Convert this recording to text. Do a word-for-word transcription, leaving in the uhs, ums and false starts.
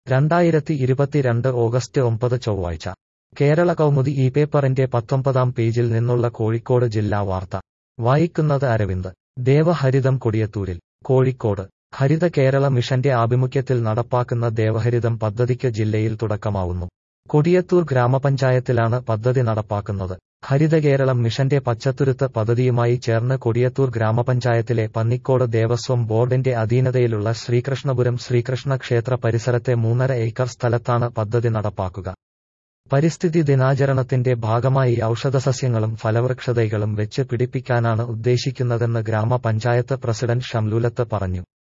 രണ്ടായിരത്തി ഇരുപത്തിരണ്ട് ഓഗസ്റ്റ് ഒമ്പത് ചൊവ്വാഴ്ച കേരള കൗമുദി ഈ പേപ്പറിന്റെ പത്തൊമ്പതാം പേജിൽ നിന്നുള്ള കോഴിക്കോട് ജില്ലാ വാർത്ത വായിക്കുന്നത് അരവിന്ദ്. ദേവഹരിതം കൊടിയത്തൂരിൽ. കോഴിക്കോട് ഹരിത കേരള മിഷന്റെ ആഭിമുഖ്യത്തിൽ നടപ്പാക്കുന്ന ദേവഹരിതം പദ്ധതിക്ക് ജില്ലയിൽ തുടക്കമാവുന്നു. കൊടിയത്തൂർ ഗ്രാമപഞ്ചായത്തിലാണ് പദ്ധതി നടപ്പാക്കുന്നത്. ഹരിതകേരളം മിഷന്റെ പച്ചത്തുരുത്ത് പദ്ധതിയുമായി ചേർന്ന് കൊടിയത്തൂർ ഗ്രാമപഞ്ചായത്തിലെ പന്നിക്കോട് ദേവസ്വം ബോർഡിന്റെ അധീനതയിലുള്ള ശ്രീകൃഷ്ണപുരം ശ്രീകൃഷ്ണ ക്ഷേത്ര പരിസരത്തെ മൂന്നര ഏക്കർ സ്ഥലത്താണ് പദ്ധതി നടപ്പാക്കുക. പരിസ്ഥിതി ദിനാചരണത്തിന്റെ ഭാഗമായി ഔഷധസസ്യങ്ങളും ഫലവൃക്ഷതൈകളും വെച്ച് പിടിപ്പിക്കാനാണ് ഉദ്ദേശിക്കുന്നതെന്ന് ഗ്രാമപഞ്ചായത്ത് പ്രസിഡന്റ് ഷംലൂലത്ത് പറഞ്ഞു.